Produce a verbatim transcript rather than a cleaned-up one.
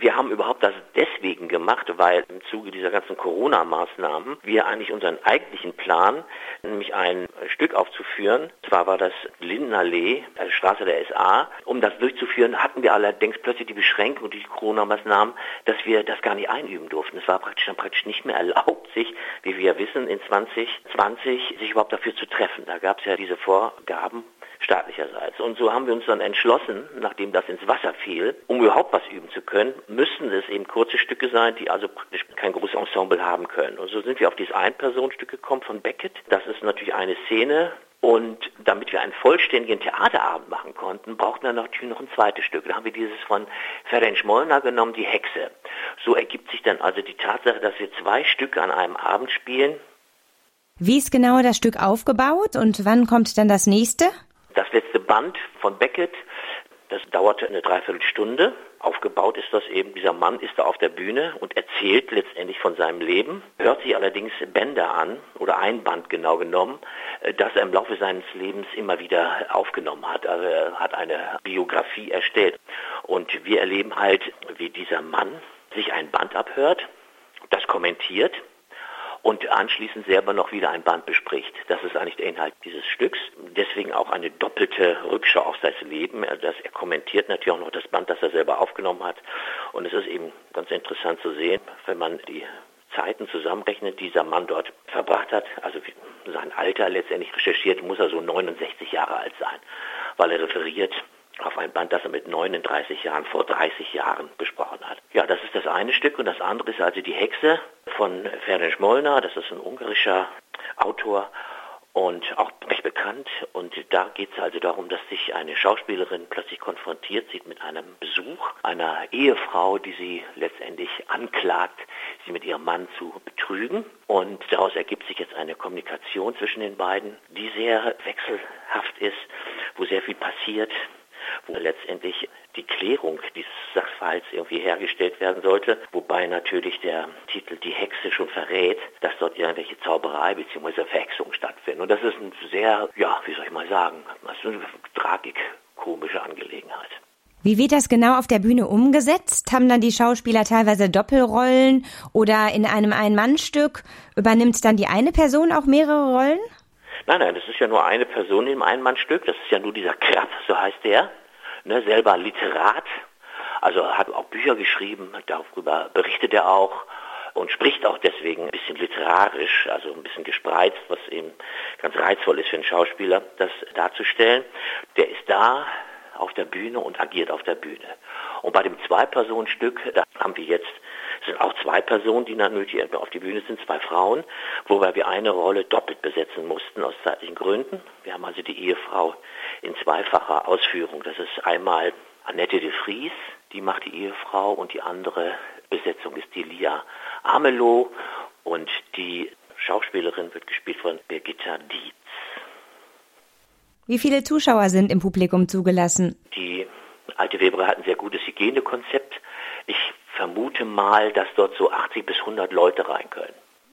Wir haben überhaupt das deswegen gemacht, weil im Zuge dieser ganzen Corona-Maßnahmen wir eigentlich unseren eigentlichen Plan, nämlich ein Stück aufzuführen, zwar war das Lindenallee, also Straße der S A, um das durchzuführen, hatten wir allerdings plötzlich die Beschränkung durch die Corona-Maßnahmen, dass wir das gar nicht einüben durften. Es war praktisch dann praktisch nicht mehr erlaubt, sich, wie wir wissen, in zwanzig zwanzig sich überhaupt dafür zu treffen. Da gab es ja diese Vorgaben staatlicherseits. Und so haben wir uns dann entschlossen, nachdem das ins Wasser fiel, um überhaupt was üben zu können, müssten es eben kurze Stücke sein, die also praktisch kein großes Ensemble haben können. Und so sind wir auf dieses Ein-Personen-Stück gekommen von Beckett. Das ist natürlich eine Szene. Und damit wir einen vollständigen Theaterabend machen konnten, brauchten wir natürlich noch ein zweites Stück. Da haben wir dieses von Ferenc Molnar genommen, die Hexe. So ergibt sich dann also die Tatsache, dass wir zwei Stücke an einem Abend spielen. Wie ist genau das Stück aufgebaut und wann kommt dann das nächste? Das letzte Band von Beckett, das dauerte eine Dreiviertelstunde. Aufgebaut ist das eben, dieser Mann ist da auf der Bühne und erzählt letztendlich von seinem Leben, hört sich allerdings Bänder an, oder ein Band genau genommen, das er im Laufe seines Lebens immer wieder aufgenommen hat. Also er hat eine Biografie erstellt. Und wir erleben halt, wie dieser Mann sich ein Band abhört, das kommentiert, und anschließend selber noch wieder ein Band bespricht. Das ist eigentlich der Inhalt dieses Stücks. Deswegen auch eine doppelte Rückschau auf sein Leben. Also er kommentiert natürlich auch noch das Band, das er selber aufgenommen hat. Und es ist eben ganz interessant zu sehen, wenn man die Zeiten zusammenrechnet, die dieser Mann dort verbracht hat. Also sein Alter letztendlich recherchiert, muss er so neunundsechzig Jahre alt sein, weil er referiert auf ein Band, das er mit neununddreißig Jahren, vor dreißig Jahren besprochen hat. Ja, das ist das eine Stück, und das andere ist also die Hexe von Ferenc Molnar. Das ist ein ungarischer Autor und auch recht bekannt. Und da geht es also darum, dass sich eine Schauspielerin plötzlich konfrontiert sieht mit einem Besuch einer Ehefrau, die sie letztendlich anklagt, sie mit ihrem Mann zu betrügen. Und daraus ergibt sich jetzt eine Kommunikation zwischen den beiden, die sehr wechselhaft ist, wo sehr viel passiert, wo letztendlich die Klärung dieses Sachverhalts irgendwie hergestellt werden sollte, wobei natürlich der Titel Die Hexe schon verrät, dass dort irgendwelche Zauberei bzw. Verhexung stattfinden. Und das ist eine sehr, ja, wie soll ich mal sagen, also eine tragikomische Angelegenheit. Wie wird das genau auf der Bühne umgesetzt? Haben dann die Schauspieler teilweise Doppelrollen oder in einem Ein-Mann-Stück übernimmt dann die eine Person auch mehrere Rollen? Nein, nein, das ist ja nur eine Person im Ein-Mann-Stück. Das ist ja nur dieser Krapp, so heißt der. Ne, selber Literat, also hat auch Bücher geschrieben, darüber berichtet er auch und spricht auch deswegen ein bisschen literarisch, also ein bisschen gespreizt, was eben ganz reizvoll ist für einen Schauspieler, das darzustellen. Der ist da auf der Bühne und agiert auf der Bühne. Und bei dem Zwei-Personen-Stück, da haben wir jetzt, es sind auch zwei Personen, die natürlich auf die Bühne sind, zwei Frauen, wobei wir eine Rolle doppelt besetzen mussten aus zeitlichen Gründen. Wir haben also die Ehefrau in zweifacher Ausführung. Das ist einmal Annette de Vries, die macht die Ehefrau, und die andere Besetzung ist die Lia Amelow, und die Schauspielerin wird gespielt von Birgitta Dietz. Wie viele Zuschauer sind im Publikum zugelassen? Die Alte Weberei hat ein sehr gutes Hygienekonzept. Ich vermute mal, dass dort so achtzig bis hundert Leute rein können.